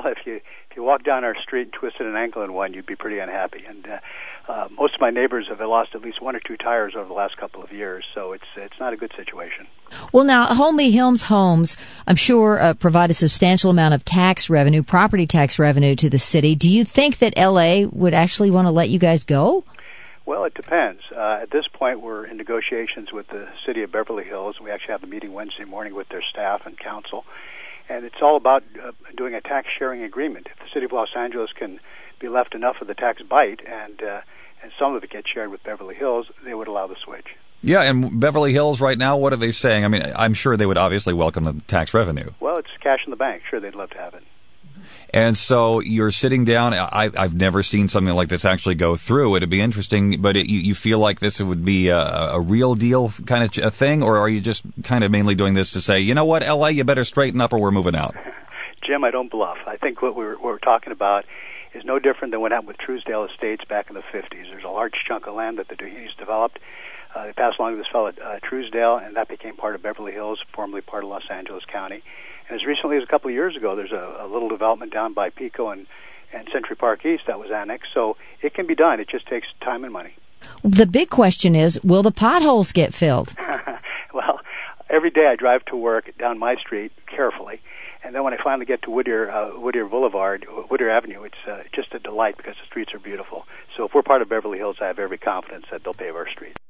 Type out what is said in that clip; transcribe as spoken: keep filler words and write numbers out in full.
if you if you walk down our street and twisted an ankle in one, you'd be pretty unhappy. And uh, uh, most of my neighbors have lost at least one or two tires over the last couple of years, so it's it's not a good situation. Well, now, Holmby Hills Homes, I'm sure, uh, provide a substantial amount of tax revenue, property tax revenue to the city. Do you think that L A would actually want to let you guys go? Well, it depends. Uh, at this point, we're in negotiations with the city of Beverly Hills. We actually have a meeting Wednesday morning with their staff and council. And it's all about uh, doing a tax-sharing agreement. If the city of Los Angeles can be left enough of the tax bite and uh, and some of it gets shared with Beverly Hills, they would allow the switch. Yeah, and Beverly Hills right now, what are they saying? I mean, I'm sure they would obviously welcome the tax revenue. Well, it's cash in the bank. Sure, they'd love to have it. And so you're sitting down. I, I've never seen something like this actually go through. It'd be interesting, but it, you, you feel like this would be a, a real deal kind of a thing, or are you just kind of mainly doing this to say, you know what, L A, you better straighten up or we're moving out? Jim, I don't bluff. I think what we're, what we're talking about is no different than what happened with Truesdale Estates back in the fifties. There's a large chunk of land that the Doheny's developed. Uh, they passed along to this fellow, uh, Truesdale, and that became part of Beverly Hills, formerly part of Los Angeles County. And as recently as a couple of years ago, there's a, a little development down by Pico and, and Century Park East that was annexed. So it can be done. It just takes time and money. The big question is, will the potholes get filled? Well, every day I drive to work down my street carefully. And then when I finally get to Whittier, uh, Whittier Boulevard, Whittier Avenue, it's uh, just a delight because the streets are beautiful. So if we're part of Beverly Hills, I have every confidence that they'll pave our streets.